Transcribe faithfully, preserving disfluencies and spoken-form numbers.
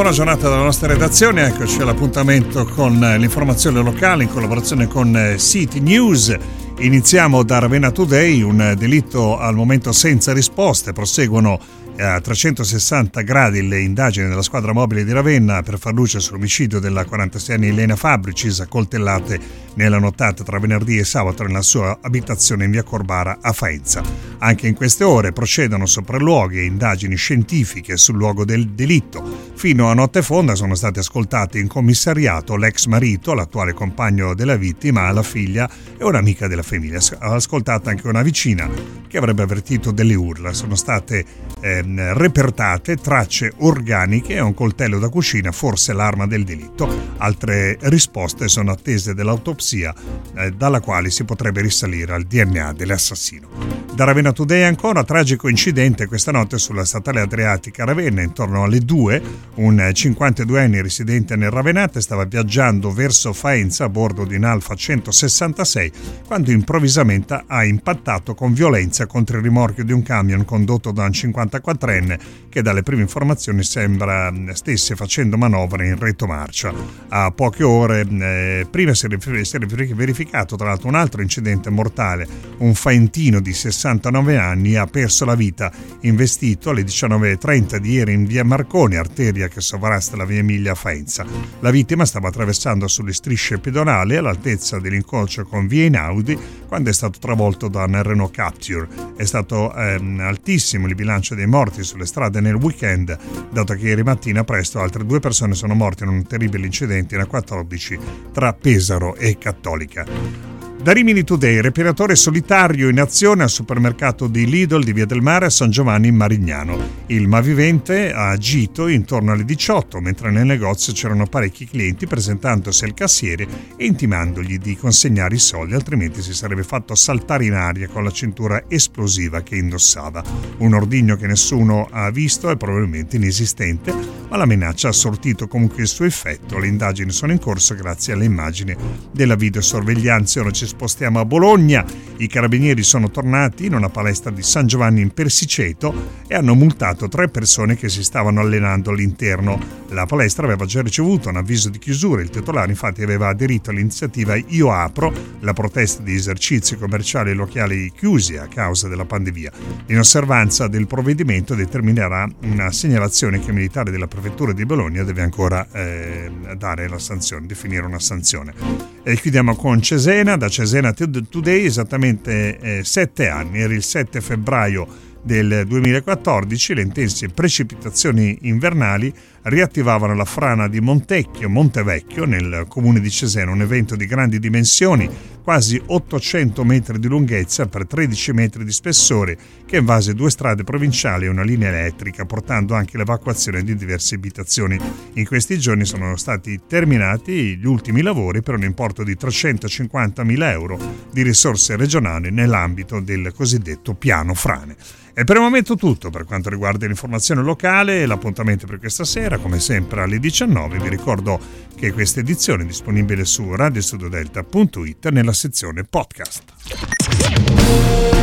buona giornata dalla nostra redazione. Eccoci all'appuntamento con l'informazione locale in collaborazione con City News. Iniziamo da Ravenna Today, un delitto al momento senza risposte. Proseguono a trecentosessanta gradi le indagini della squadra mobile di Ravenna per far luce sull'omicidio della quarantaseienne Elena Fabbri, uccisa a coltellate nella nottata tra venerdì e sabato nella sua abitazione in via Corbara a Faenza. Anche in queste ore procedono sopralluoghi e indagini scientifiche sul luogo del delitto. Fino a notte fonda sono stati ascoltati in commissariato l'ex marito, l'attuale compagno della vittima, la figlia e un'amica della famiglia. Ha ascoltato anche una vicina che avrebbe avvertito delle urla. Sono state eh, repertate tracce organiche e un coltello da cucina, forse l'arma del delitto. Altre risposte sono attese dell'autopsia, eh, dalla quale si potrebbe risalire al D N A dell'assassino. Da Ravenna Today ancora, tragico incidente questa notte sulla statale Adriatica Ravenna. Intorno alle due, un cinquantaduenne residente nel Ravenate stava viaggiando verso Faenza a bordo di un Alfa centosessantasei quando improvvisamente ha impattato con violenza contro il rimorchio di un camion condotto da un cinquantaquattrenne che dalle prime informazioni sembra stesse facendo manovre in retromarcia. A poche ore eh, prima si è verificato tra l'altro un altro incidente mortale. Un faentino di sessantanove anni ha perso la vita investito alle diciannove e trenta di ieri in via Marconi, arteria che sovrasta la via Emilia a Faenza. La vittima stava attraversando sulle strisce pedonali all'altezza dell'incrocio con via Einaudi quando è stato travolto da un Renault Capture. È stato ehm, altissimo il bilancio dei morti sulle strade nel weekend, dato che ieri mattina presto altre due persone sono morte in un terribile incidente in A quattordici tra Pesaro e Cattolica. Da Rimini Today, repiratore solitario in azione al supermercato di Lidl di Via del Mare a San Giovanni in Marignano. Il malvivente ha agito intorno alle diciotto, mentre nel negozio c'erano parecchi clienti, presentandosi al cassiere e intimandogli di consegnare i soldi, altrimenti si sarebbe fatto saltare in aria con la cintura esplosiva che indossava. Un ordigno che nessuno ha visto e probabilmente inesistente, ma la minaccia ha sortito comunque il suo effetto. Le indagini sono in corso grazie alle immagini della videosorveglianza. Ora ci spostiamo a Bologna. I carabinieri sono tornati in una palestra di San Giovanni in Persiceto e hanno multato tre persone che si stavano allenando all'interno. La palestra aveva già ricevuto un avviso di chiusura. Il titolare infatti aveva aderito all'iniziativa Io Apro, la protesta di esercizi commerciali locali chiusi a causa della pandemia. L'inosservanza del provvedimento determinerà una segnalazione che il militare della prefettura di Bologna deve ancora eh, dare la sanzione, definire una sanzione. E chiudiamo con Cesena. Da Cesena Today, esattamente eh, sette anni, era il sette febbraio del duemilaquattordici, le intense precipitazioni invernali riattivavano la frana di Montecchio, Montevecchio, nel comune di Cesena, un evento di grandi dimensioni, quasi ottocento metri di lunghezza per tredici metri di spessore, che invase due strade provinciali e una linea elettrica, portando anche l'evacuazione di diverse abitazioni. In questi giorni sono stati terminati gli ultimi lavori per un importo di trecentocinquantamila euro di risorse regionali nell'ambito del cosiddetto piano frane. E per il momento tutto per quanto riguarda l'informazione locale. L'appuntamento per questa sera, come sempre, alle diciannove. Vi ricordo che questa edizione è disponibile su radio studio delta punto it nella sezione podcast.